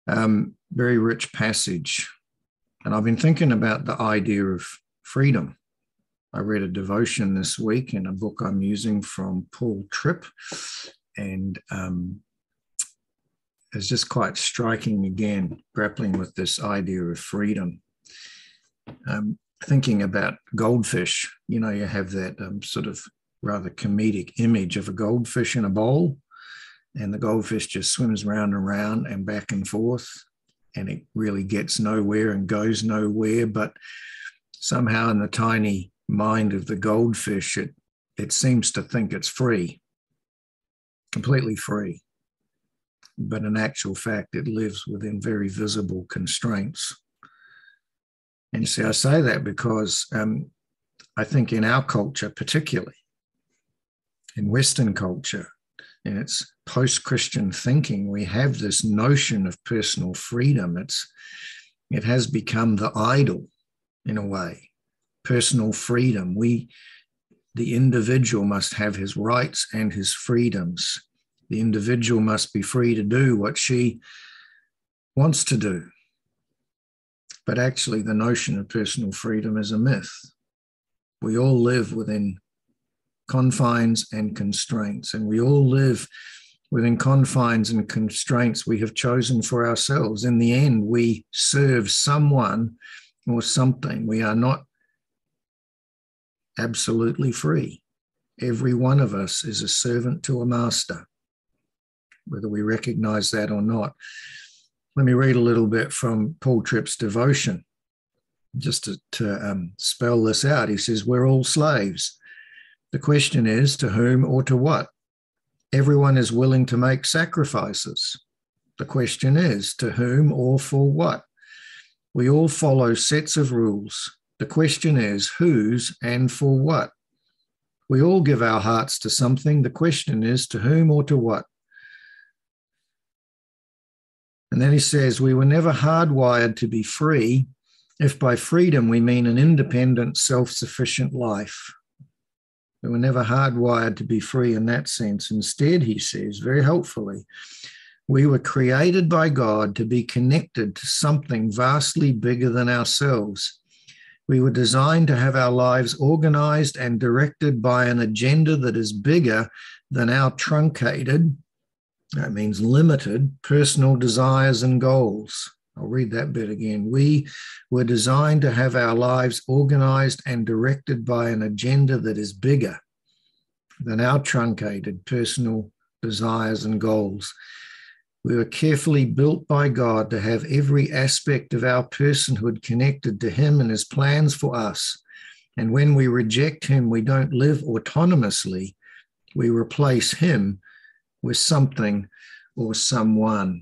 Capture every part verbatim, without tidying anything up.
Um, very rich passage. And I've been thinking about the idea of freedom. I read a devotion this week in a book I'm using from Paul Tripp, and um, it's just quite striking again, grappling with this idea of freedom. Um, thinking about goldfish, you know, you have that um, sort of rather comedic image of a goldfish in a bowl, and the goldfish just swims round and round and back and forth, and it really gets nowhere and goes nowhere. But somehow in the tiny mind of the goldfish, it, it seems to think it's free, completely free. But in actual fact, it lives within very visible constraints. And you see, I say that because um, I think in our culture, particularly in Western culture, in its post-Christian thinking, we have this notion of personal freedom. It's, it has become the idol in a way, personal freedom. We, the individual must have his rights and his freedoms. The individual must be free to do what she wants to do. But actually, the notion of personal freedom is a myth. We all live within confines and constraints, and we all live within confines and constraints we have chosen for ourselves. In the end, we serve someone or something. We are not absolutely free. Every one of us is a servant to a master, whether we recognize that or not. Let me read a little bit from Paul Tripp's devotion, just to, to um, spell this out. He says, we're all slaves. The question is, to whom or to what? Everyone is willing to make sacrifices. The question is, to whom or for what? We all follow sets of rules. The question is, whose and for what? We all give our hearts to something. The question is, to whom or to what? And then he says, we were never hardwired to be free, if by freedom we mean an independent, self-sufficient life. We were never hardwired to be free in that sense. Instead, he says, very helpfully, we were created by God to be connected to something vastly bigger than ourselves. We were designed to have our lives organized and directed by an agenda that is bigger than our truncated, that means limited, personal desires and goals. I'll read that bit again. We were designed to have our lives organized and directed by an agenda that is bigger than our truncated personal desires and goals. We were carefully built by God to have every aspect of our personhood connected to Him and His plans for us. And when we reject Him, we don't live autonomously. We replace Him with something or someone.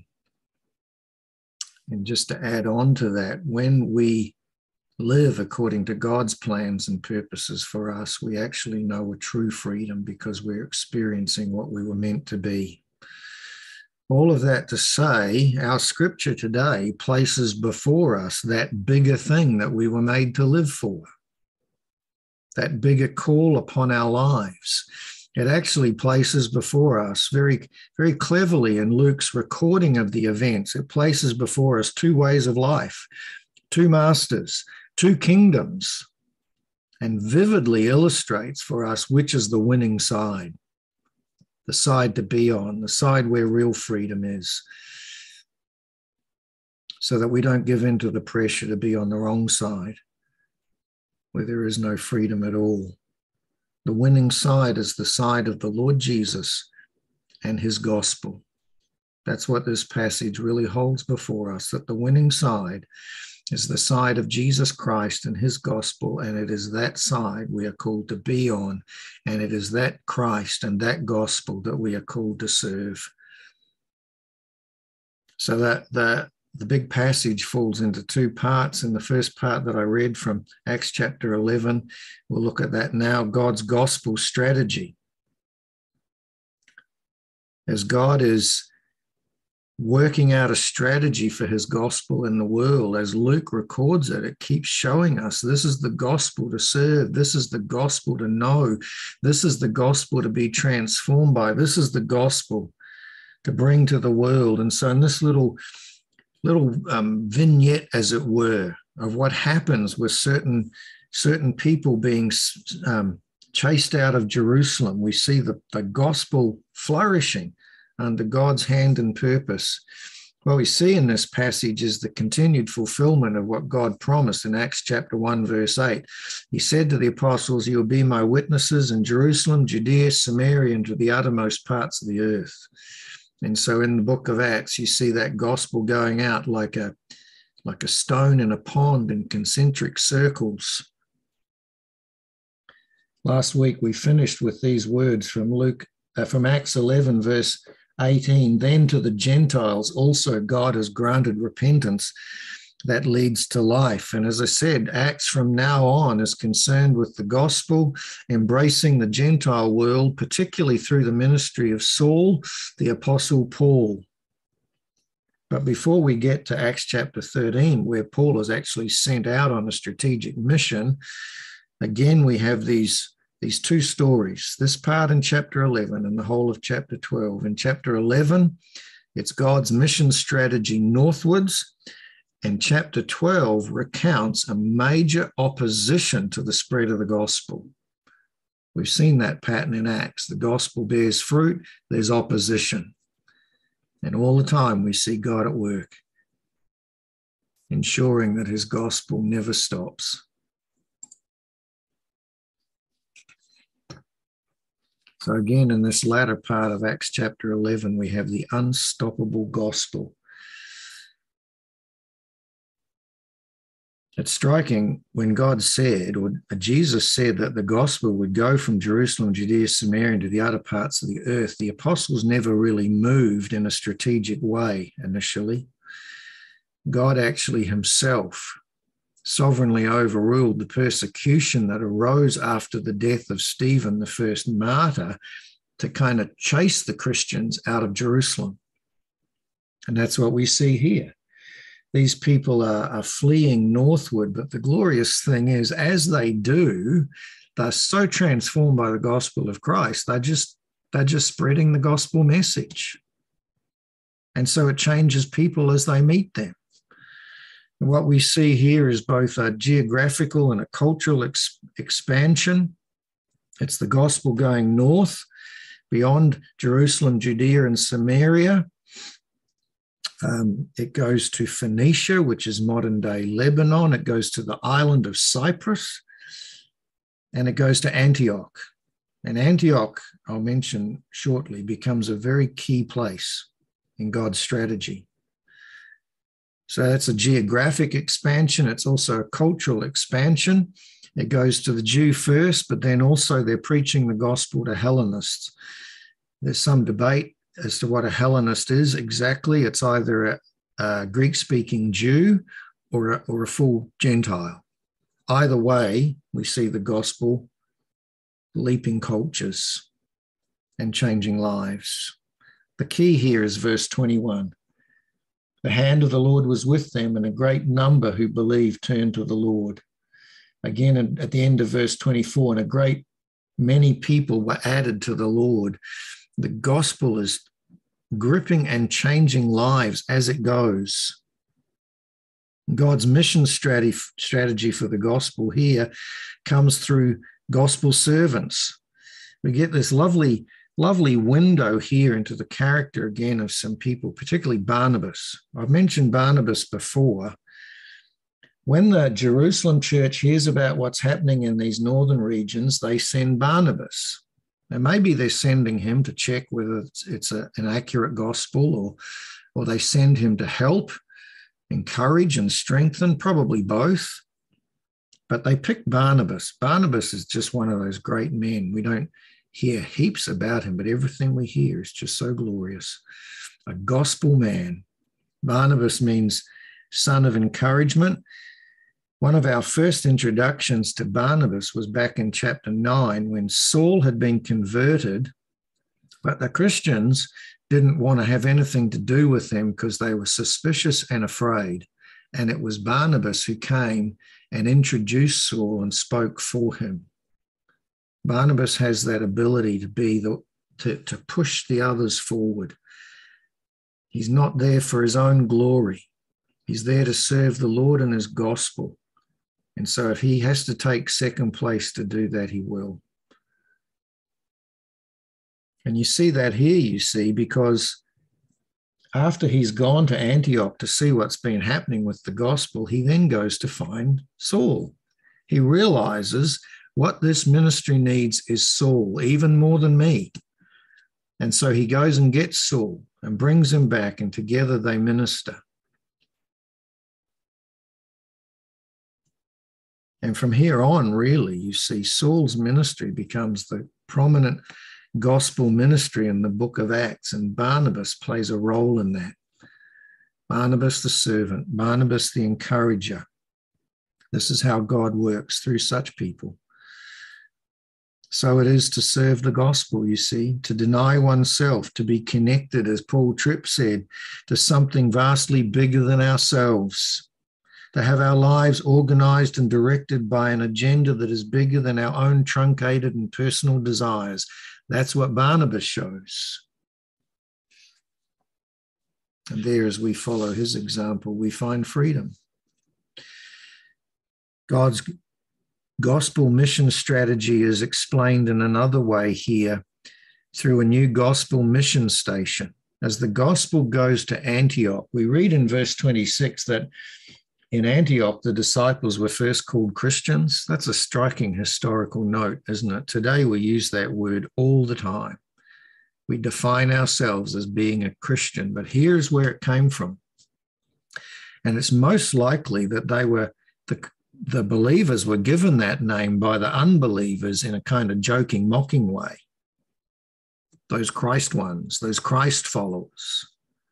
And just to add on to that, when we live according to God's plans and purposes for us, we actually know a true freedom because we're experiencing what we were meant to be. All of that to say, our scripture today places before us that bigger thing that we were made to live for, that bigger call upon our lives. It actually places before us very, very cleverly in Luke's recording of the events, it places before us two ways of life, two masters, two kingdoms, and vividly illustrates for us which is the winning side, the side to be on, the side where real freedom is, so that we don't give in to the pressure to be on the wrong side, where there is no freedom at all. The winning side is the side of the Lord Jesus and His gospel. That's what this passage really holds before us, that the winning side is the side of Jesus Christ and His gospel, and it is that side we are called to be on, and it is that Christ and that gospel that we are called to serve. So that the The big passage falls into two parts. In the first part that I read from Acts chapter eleven, we'll look at that now, God's gospel strategy. As God is working out a strategy for His gospel in the world, as Luke records it, it keeps showing us this is the gospel to serve, this is the gospel to know, this is the gospel to be transformed by, this is the gospel to bring to the world. And so in this little little um, vignette, as it were, of what happens with certain certain people being um, chased out of Jerusalem. We see the, the gospel flourishing under God's hand and purpose. What we see in this passage is the continued fulfillment of what God promised in Acts chapter one, verse eight. He said to the apostles, "You will be my witnesses in Jerusalem, Judea, Samaria, and to the uttermost parts of the earth." And so in the book of Acts, you see that gospel going out like a, like a stone in a pond in concentric circles. Last week, we finished with these words from Luke, uh, from Acts eleven, verse eighteen. "Then to the Gentiles also God has granted repentance that leads to life." And as I said, Acts from now on is concerned with the gospel, embracing the Gentile world, particularly through the ministry of Saul, the Apostle Paul. But before we get to Acts chapter thirteen, where Paul is actually sent out on a strategic mission, again, we have these, these two stories, this part in chapter eleven and the whole of chapter twelve. In chapter eleven, it's God's mission strategy northwards, and chapter twelve recounts a major opposition to the spread of the gospel. We've seen that pattern in Acts. The gospel bears fruit, there's opposition. And all the time we see God at work, ensuring that his gospel never stops. So again, in this latter part of Acts chapter eleven, we have the unstoppable gospel. It's striking when God said, or Jesus said, that the gospel would go from Jerusalem, Judea, Samaria, to the other parts of the earth. The apostles never really moved in a strategic way initially. God actually himself sovereignly overruled the persecution that arose after the death of Stephen, the first martyr, to kind of chase the Christians out of Jerusalem. And that's what we see here. These people are, are fleeing northward, but the glorious thing is, as they do, they're so transformed by the gospel of Christ, they're just, they're just spreading the gospel message. And so it changes people as they meet them. And what we see here is both a geographical and a cultural ex- expansion. It's the gospel going north, beyond Jerusalem, Judea, and Samaria. Um, it goes to Phoenicia, which is modern-day Lebanon. It goes to the island of Cyprus, and it goes to Antioch. And Antioch, I'll mention shortly, becomes a very key place in God's strategy. So that's a geographic expansion. It's also a cultural expansion. It goes to the Jew first, but then also they're preaching the gospel to Hellenists. There's some debate as to what a Hellenist is exactly. It's either a, a Greek-speaking Jew or a, or a full Gentile. Either way, we see the gospel leaping cultures and changing lives. The key here is verse twenty-one. The hand of the Lord was with them, and a great number who believed turned to the Lord. Again, at the end of verse twenty-four, and a great many people were added to the Lord. The gospel is gripping and changing lives as it goes. God's mission strategy, strategy for the gospel here comes through gospel servants. We get this lovely Lovely window here into the character again of some people, particularly Barnabas. I've mentioned Barnabas before. When the Jerusalem church hears about what's happening in these northern regions, they send Barnabas. And maybe they're sending him to check whether it's, it's a, an accurate gospel, or, or they send him to help, encourage, and strengthen, probably both. But they pick Barnabas. Barnabas is just one of those great men. We don't hear heaps about him, but everything we hear is just so glorious. A gospel man. Barnabas means son of encouragement. One of our first introductions to Barnabas was back in chapter nine, when Saul had been converted, but the Christians didn't want to have anything to do with him because they were suspicious and afraid. And it was Barnabas who came and introduced Saul and spoke for him. Barnabas has that ability to be the to, to push the others forward. He's not there for his own glory. He's there to serve the Lord and his gospel. And so if he has to take second place to do that, he will. And you see that here, you see, because after he's gone to Antioch to see what's been happening with the gospel, he then goes to find Saul. He realizes what this ministry needs is Saul, even more than me. And so he goes and gets Saul and brings him back, and together they minister. And from here on, really, you see Saul's ministry becomes the prominent gospel ministry in the book of Acts, and Barnabas plays a role in that. Barnabas the servant, Barnabas the encourager. This is how God works through such people. So it is to serve the gospel, you see, to deny oneself, to be connected, as Paul Tripp said, to something vastly bigger than ourselves, to have our lives organized and directed by an agenda that is bigger than our own truncated and personal desires. That's what Barnabas shows. And there, as we follow his example, we find freedom. God's gospel mission strategy is explained in another way here through a new gospel mission station. As the gospel goes to Antioch, we read in verse twenty-six that in Antioch, the disciples were first called Christians. That's a striking historical note, isn't it? Today, we use that word all the time. We define ourselves as being a Christian, but here's where it came from. And it's most likely that they were, the, the believers were given that name by the unbelievers in a kind of joking, mocking way. Those Christ ones, those Christ followers.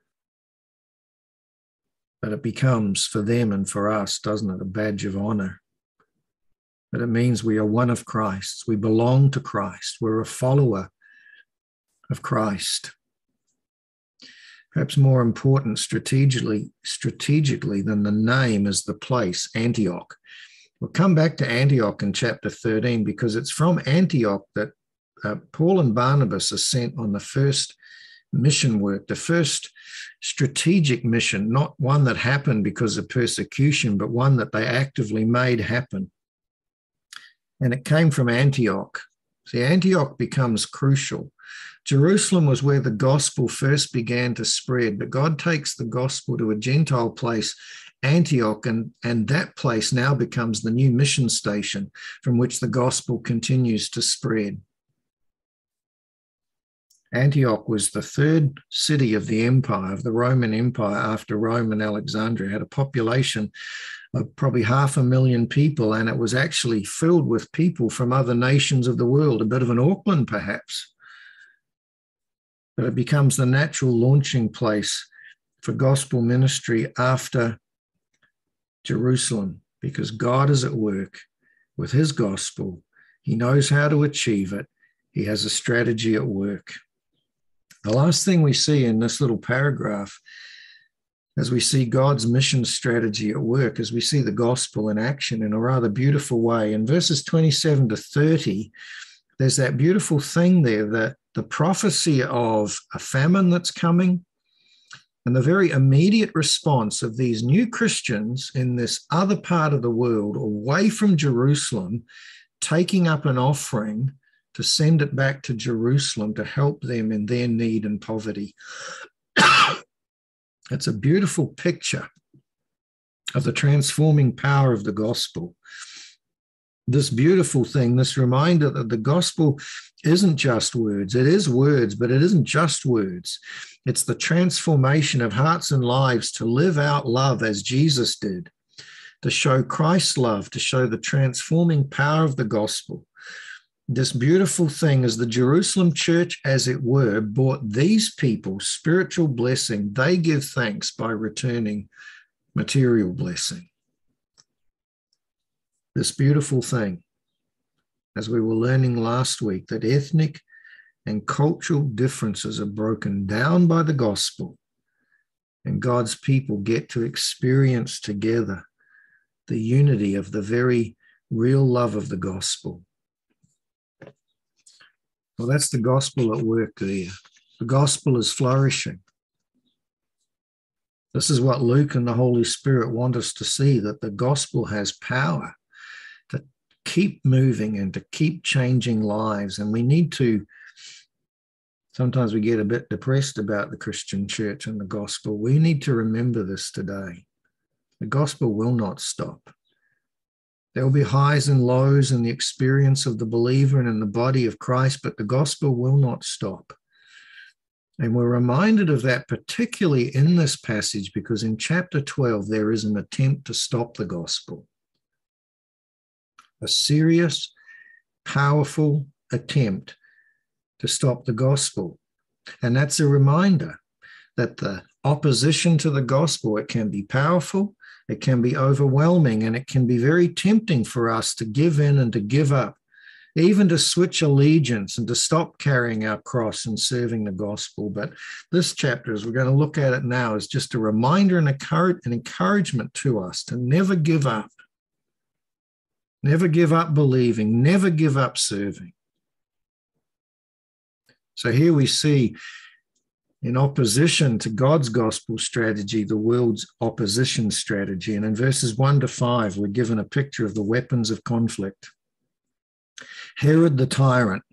But it becomes for them and for us, doesn't it, a badge of honor. But it means we are one of Christ's. We belong to Christ. We're a follower of Christ. Perhaps more important strategically, strategically than the name is the place, Antioch. We'll come back to Antioch in chapter thirteen, because it's from Antioch that uh, Paul and Barnabas are sent on the first mission work, the first strategic mission, not one that happened because of persecution, but one that they actively made happen. And it came from Antioch. See, Antioch becomes crucial. Jerusalem was where the gospel first began to spread, but God takes the gospel to a Gentile place, Antioch, and, and that place now becomes the new mission station from which the gospel continues to spread. Antioch was the third city of the empire, of the Roman Empire, after Rome and Alexandria. It had a population of probably half a million people, and it was actually filled with people from other nations of the world, a bit of an Auckland perhaps. But it becomes the natural launching place for gospel ministry after Jerusalem, because God is at work with his gospel. He knows how to achieve it. He has a strategy at work. The last thing we see in this little paragraph, as we see God's mission strategy at work, as we see the gospel in action in a rather beautiful way. In verses twenty-seven to thirty, there's that beautiful thing there, that the prophecy of a famine that's coming, and the very immediate response of these new Christians in this other part of the world, away from Jerusalem, taking up an offering to send it back to Jerusalem to help them in their need and poverty. It's a beautiful picture of the transforming power of the gospel. This beautiful thing, this reminder that the gospel isn't just words. It is words, but it isn't just words. It's the transformation of hearts and lives to live out love as Jesus did, to show Christ's love, to show the transforming power of the gospel. This beautiful thing is the Jerusalem church, as it were, brought these people spiritual blessing. They give thanks by returning material blessing. This beautiful thing, as we were learning last week, that ethnic and cultural differences are broken down by the gospel, and God's people get to experience together the unity of the very real love of the gospel. Well, that's the gospel at work there. The gospel is flourishing. This is what Luke and the Holy Spirit want us to see, that the gospel has power to keep moving and to keep changing lives. And we need to, sometimes we get a bit depressed about the Christian church and the gospel. We need to remember this today. The gospel will not stop. There will be highs and lows in the experience of the believer and in the body of Christ, but the gospel will not stop. And we're reminded of that particularly in this passage, because in chapter twelve, there is an attempt to stop the gospel. A serious, powerful attempt to stop the gospel. And that's a reminder that the opposition to the gospel, it can be powerful, it can be overwhelming, and it can be very tempting for us to give in and to give up, even to switch allegiance and to stop carrying our cross and serving the gospel. But this chapter, as we're going to look at it now, is just a reminder and an encouragement to us to never give up. Never give up believing, never give up serving. So here we see, in opposition to God's gospel strategy, the world's opposition strategy. And in verses one to five, we're given a picture of the weapons of conflict. Herod the tyrant.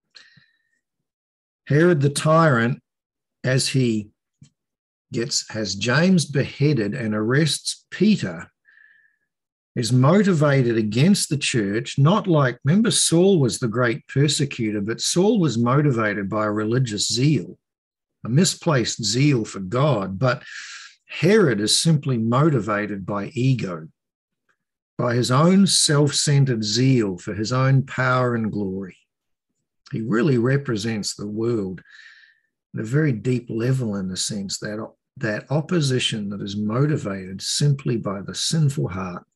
Herod the tyrant, as he gets, has James beheaded and arrests Peter, is motivated against the church, not like, remember Saul was the great persecutor, but Saul was motivated by a religious zeal, a misplaced zeal for God. But Herod is simply motivated by ego, by his own self-centered zeal for his own power and glory. He really represents the world at a very deep level, in the sense that, that opposition that is motivated simply by the sinful heart.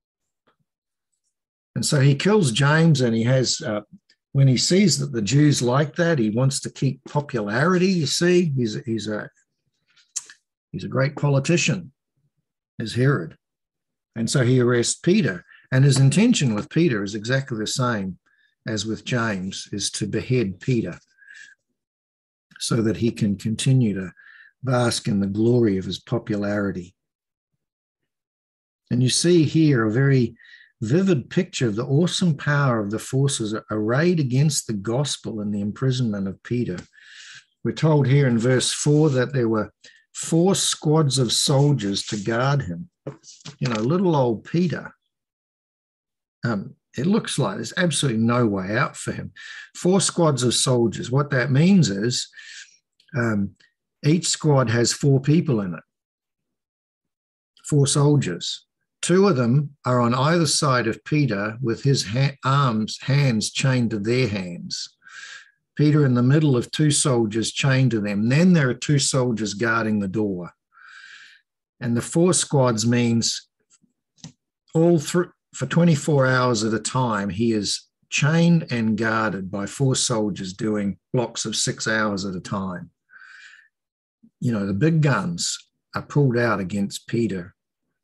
And so he kills James, and he has, uh, when he sees that the Jews like that, he wants to keep popularity, you see. He's, he's, a, he's a great politician, is Herod. And so he arrests Peter. And his intention with Peter is exactly the same as with James, is to behead Peter so that he can continue to bask in the glory of his popularity. And you see here a very vivid picture of the awesome power of the forces arrayed against the gospel in the imprisonment of Peter. We're told here in verse four that there were four squads of soldiers to guard him. You know, little old Peter. Um, it looks like there's absolutely no way out for him. Four squads of soldiers. What that means is um, each squad has four people in it, four soldiers. Two of them are on either side of Peter with his ha- arms, hands chained to their hands. Peter in the middle of two soldiers chained to them. Then there are two soldiers guarding the door. And the four squads means all through, for twenty-four hours at a time, he is chained and guarded by four soldiers doing blocks of six hours at a time. You know, the big guns are pulled out against Peter.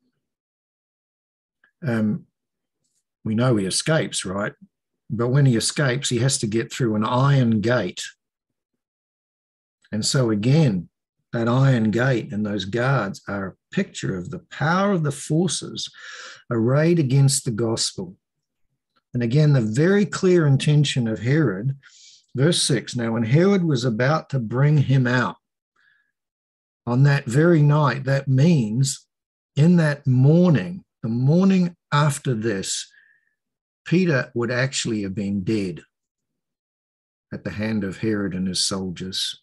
Um, we know he escapes, right? But when he escapes, he has to get through an iron gate. And so again, that iron gate and those guards are a picture of the power of the forces arrayed against the gospel. And again, the very clear intention of Herod, verse six, now when Herod was about to bring him out on that very night, that means in that morning, the morning after this, Peter would actually have been dead at the hand of Herod and his soldiers.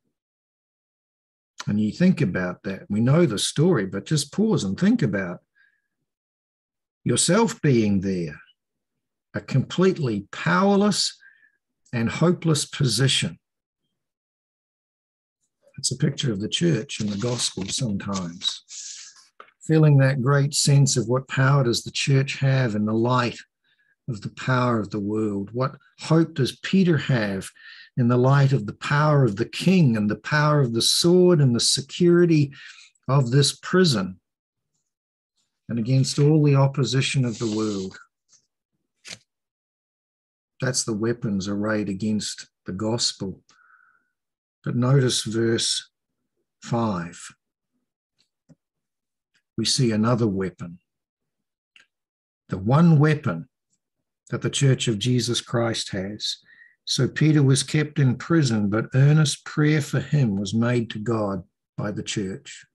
And you think about that. We know the story, but just pause and think about yourself being there, a completely powerless and hopeless position. It's a picture of the church and the gospel sometimes. Feeling that great sense of what power does the church have in the light of the power of the world? What hope does Peter have in the light of the power of the king and the power of the sword and the security of this prison and against all the opposition of the world? That's the weapons arrayed against the gospel. But notice verse five. we see another weapon. The one weapon that the Church of Jesus Christ has. So Peter was kept in prison, but earnest prayer for him was made to God by the church.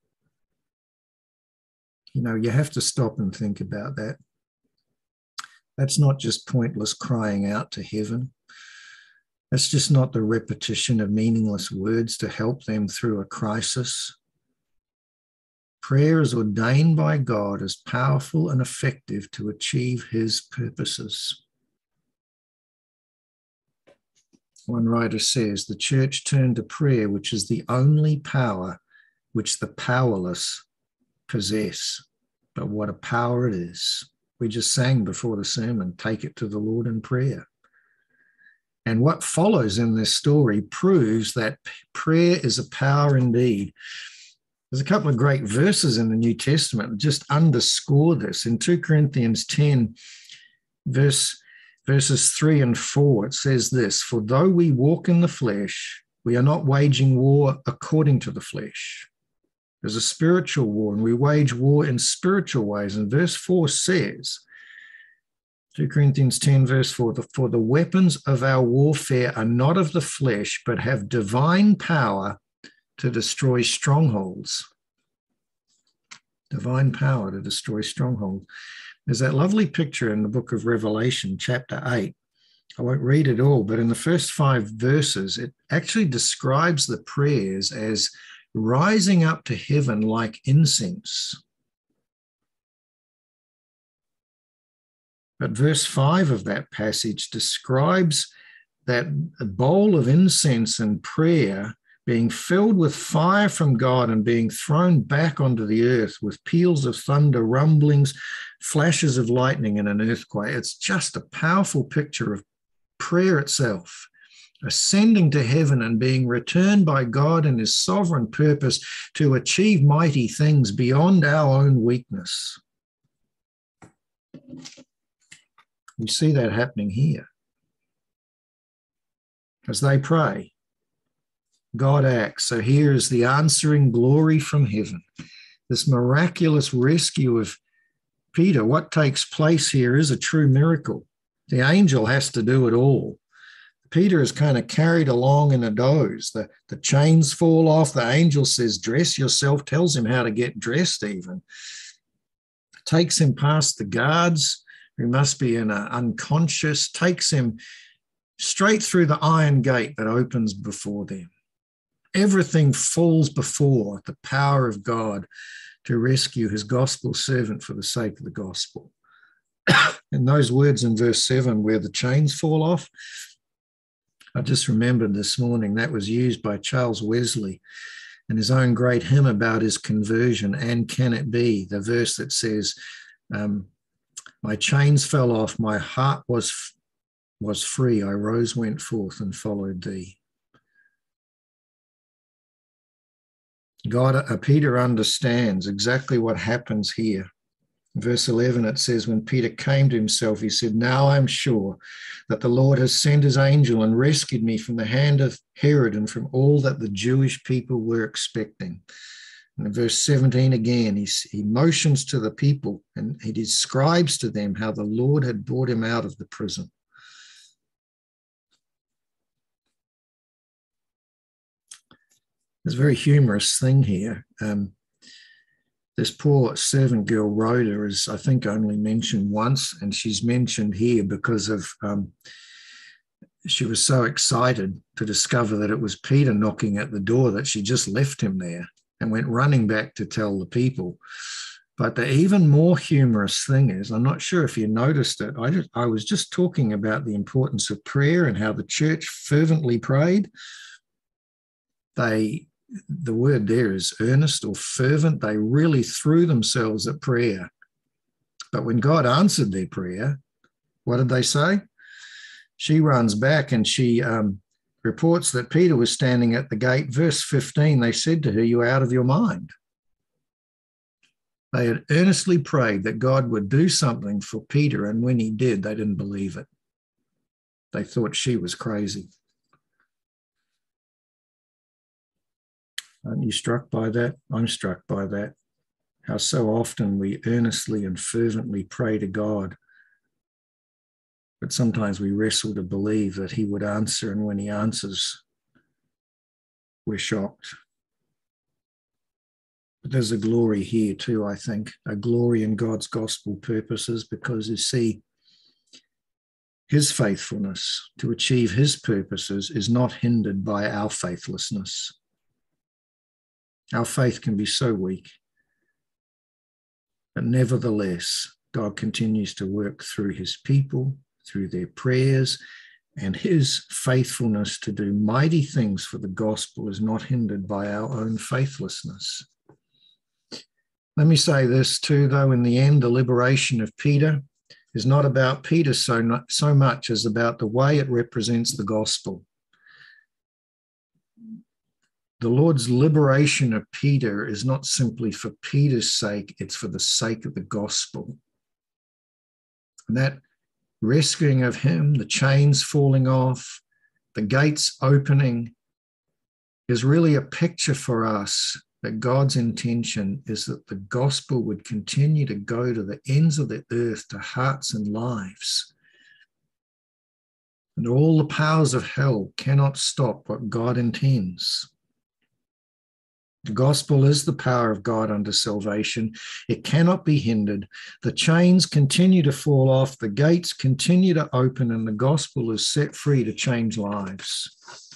You know, you have to stop and think about that. That's not just pointless crying out to heaven. That's just not the repetition of meaningless words to help them through a crisis. Prayer is ordained by God as powerful and effective to achieve his purposes. One writer says, the church turned to prayer, which is the only power which the powerless possess. But what a power it is. We just sang before the sermon, take it to the Lord in prayer. And what follows in this story proves that prayer is a power indeed. There's a couple of great verses in the New Testament that just underscore this. In two Corinthians ten, verse, verses three and four, it says this, for though we walk in the flesh, we are not waging war according to the flesh. There's a spiritual war, and we wage war in spiritual ways. And verse four says, two Corinthians ten, verse four, for the weapons of our warfare are not of the flesh, but have divine power to destroy strongholds. Divine power to destroy strongholds. There's that lovely picture in the book of Revelation, chapter eight. I won't read it all, but in the first five verses, it actually describes the prayers as rising up to heaven like incense. But verse five of that passage describes that a bowl of incense and prayer being filled with fire from God and being thrown back onto the earth with peals of thunder, rumblings, flashes of lightning, and an earthquake. It's just a powerful picture of prayer itself, ascending to heaven and being returned by God in his sovereign purpose to achieve mighty things beyond our own weakness. We see that happening here. As they pray, God acts. So here is the answering glory from heaven, this miraculous rescue of Peter. What takes place here is a true miracle. The angel has to do it all. Peter is kind of carried along in a doze. The, the chains fall off. The angel says, dress yourself, tells him how to get dressed even. Takes him past the guards, who must be in a unconscious, takes him straight through the iron gate that opens before them. Everything falls before the power of God to rescue his gospel servant for the sake of the gospel. And those words in verse seven, where the chains fall off, I just remembered this morning that was used by Charles Wesley in his own great hymn about his conversion, And Can It Be? The verse that says, um, my chains fell off, my heart was, was free, I rose, went forth and followed thee. God, uh, Peter understands exactly what happens here. Verse eleven, it says, when Peter came to himself, he said, now I'm sure that the Lord has sent his angel and rescued me from the hand of Herod and from all that the Jewish people were expecting. And in verse seventeen again, he, he motions to the people and he describes to them how the Lord had brought him out of the prison. There's a very humorous thing here. Um, this poor servant girl, Rhoda, is, I think, only mentioned once, and she's mentioned here because of um, she was so excited to discover that it was Peter knocking at the door that she just left him there and went running back to tell the people. But the even more humorous thing is, I'm not sure if you noticed it, I, just, I was just talking about the importance of prayer and how the church fervently prayed. They, the word there is earnest or fervent. They really threw themselves at prayer. But when God answered their prayer, what did they say? She runs back and she um, reports that Peter was standing at the gate. Verse fifteen, they said to her, "You're out of your mind." They had earnestly prayed that God would do something for Peter, and when he did, they didn't believe it. They thought she was crazy. Aren't you struck by that? I'm struck by that. how so often we earnestly and fervently pray to God, but sometimes we wrestle to believe that he would answer, and when he answers, we're shocked. But there's a glory here too, I think, a glory in God's gospel purposes, because you see, his faithfulness to achieve his purposes is not hindered by our faithlessness. Our faith can be so weak, but nevertheless, God continues to work through his people, through their prayers, and his faithfulness to do mighty things for the gospel is not hindered by our own faithlessness. Let me say this too, though, in the end, the liberation of Peter is not about Peter so, not, so much as about the way it represents the gospel. The Lord's liberation of Peter is not simply for Peter's sake, it's for the sake of the gospel. And that rescuing of him, the chains falling off, the gates opening, is really a picture for us that God's intention is that the gospel would continue to go to the ends of the earth, to hearts and lives. And all the powers of hell cannot stop what God intends. The gospel is the power of God unto salvation. It cannot be hindered. The chains continue to fall off, the gates continue to open, and the gospel is set free to change lives.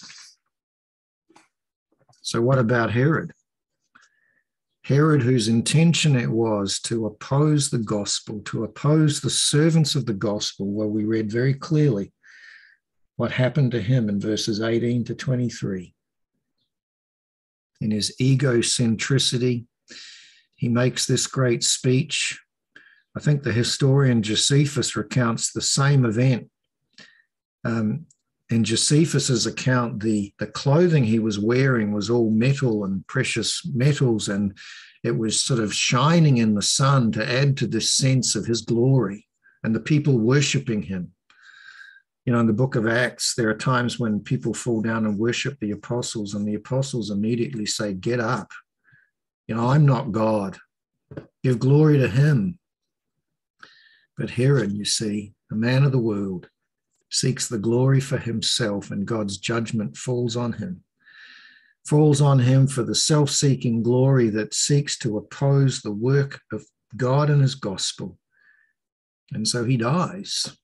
So what about Herod? Herod, whose intention it was to oppose the gospel, to oppose the servants of the gospel, well, we read very clearly what happened to him in verses eighteen to twenty-three. In his egocentricity, he makes this great speech. I think the historian Josephus recounts the same event. Um, in Josephus's account, the, the clothing he was wearing was all metal and precious metals, and it was sort of shining in the sun to add to this sense of his glory and the people worshiping him. You know, in the book of Acts, there are times when people fall down and worship the apostles, and the apostles immediately say, get up. You know, I'm not God. Give glory to him. But Herod, you see, a man of the world, seeks the glory for himself, and God's judgment falls on him. Falls on him for the self-seeking glory that seeks to oppose the work of God and his gospel. And so he dies.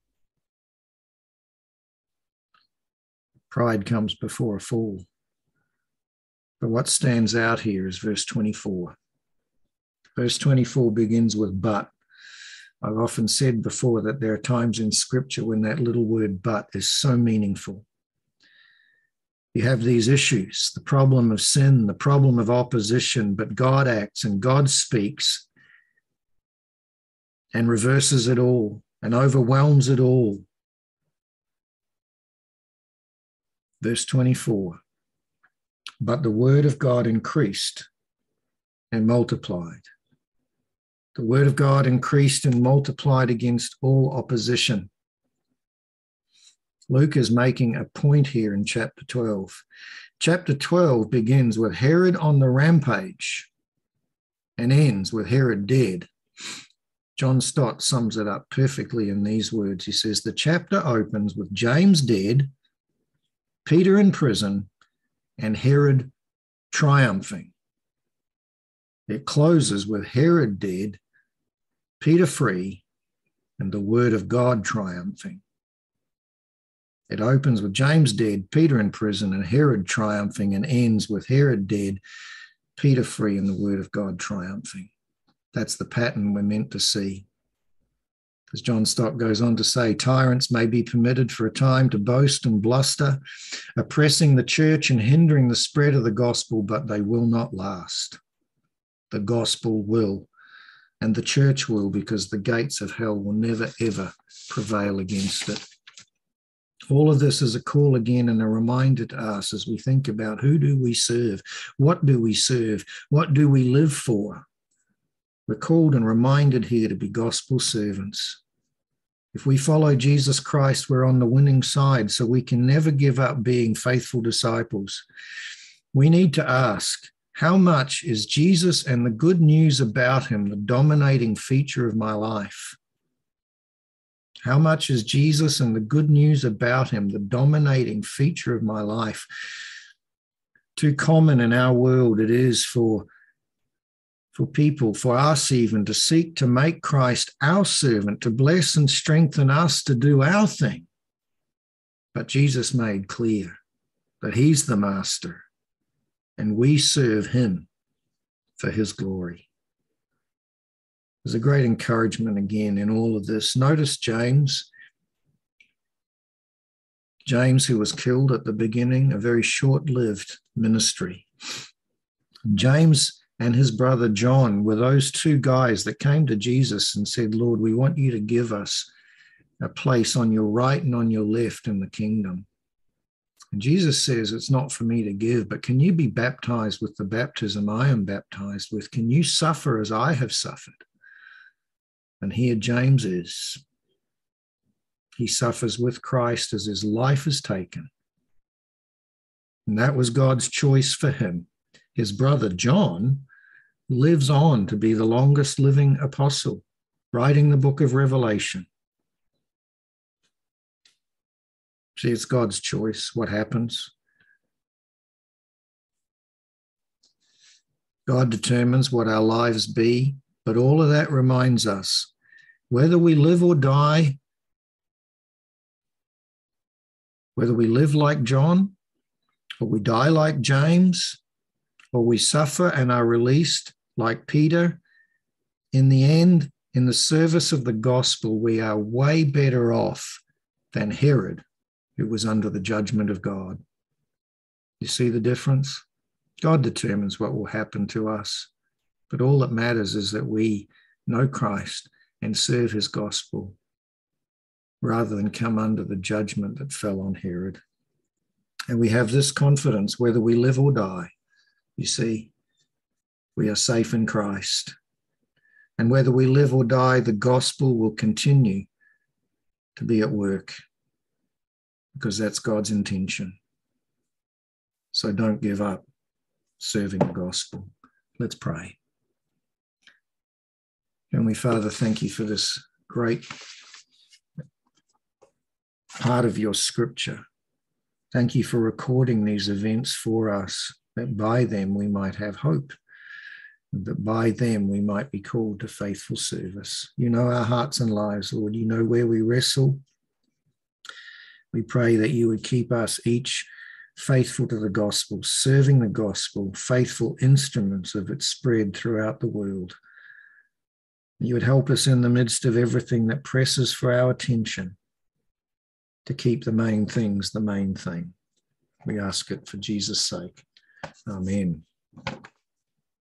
Pride comes before a fall. But what stands out here is verse twenty-four. Verse twenty-four begins with but. I've often said before that there are times in Scripture when that little word but is so meaningful. You have these issues, the problem of sin, the problem of opposition, but God acts and God speaks and reverses it all and overwhelms it all. Verse twenty-four, but the word of God increased and multiplied. The word of God increased and multiplied against all opposition. Luke is making a point here in chapter twelve. Chapter twelve begins with Herod on the rampage and ends with Herod dead. John Stott sums it up perfectly in these words. He says, the chapter opens with James dead, Peter in prison, and Herod triumphing. It closes with Herod dead, Peter free, and the word of God triumphing. It opens with James dead, Peter in prison, and Herod triumphing, and ends with Herod dead, Peter free, and the word of God triumphing. That's the pattern we're meant to see. As John Stott goes on to say, tyrants may be permitted for a time to boast and bluster, oppressing the church and hindering the spread of the gospel, but they will not last. The gospel will, and the church will, because the gates of hell will never, ever prevail against it. All of this is a call again and a reminder to us as we think about who do we serve, what do we serve, what do we live for. We're called and reminded here to be gospel servants. If we follow Jesus Christ, we're on the winning side, so we can never give up being faithful disciples. We need to ask, How much is Jesus and the good news about him the dominating feature of my life? How much is Jesus and the good news about him the dominating feature of my life? Too common in our world it is for, for people, for us even, to seek to make Christ our servant, to bless and strengthen us to do our thing. But Jesus made clear that he's the master, and we serve him for his glory. There's a great encouragement again in all of this. Notice James. James, who was killed at the beginning, a very short-lived ministry. James and his brother John were those two guys that came to Jesus and said, Lord, we want you to give us a place on your right and on your left in the kingdom. And Jesus says, it's not for me to give, but can you be baptized with the baptism I am baptized with? Can you suffer as I have suffered? And here James is. He suffers with Christ as his life is taken. And that was God's choice for him. His brother John lives on to be the longest living apostle, writing the book of Revelation. See, it's God's choice what happens. God determines what our lives be, but all of that reminds us, whether we live or die, whether we live like John, or we die like James, or we suffer and are released like Peter, in the end, in the service of the gospel, we are way better off than Herod, who was under the judgment of God. You see the difference? God determines what will happen to us, but all that matters is that we know Christ and serve his gospel rather than come under the judgment that fell on Herod. And we have this confidence, whether we live or die, you see, we are safe in Christ. And whether we live or die, the gospel will continue to be at work, because that's God's intention. So don't give up serving the gospel. Let's pray. Heavenly Father, thank you for this great part of your scripture. Thank you for recording these events for us, that by them we might have hope, and that by them we might be called to faithful service. You know our hearts and lives, Lord. You know where we wrestle. We pray that you would keep us each faithful to the gospel, serving the gospel, faithful instruments of its spread throughout the world. You would help us in the midst of everything that presses for our attention to keep the main things the main thing. We ask it for Jesus' sake. Amen.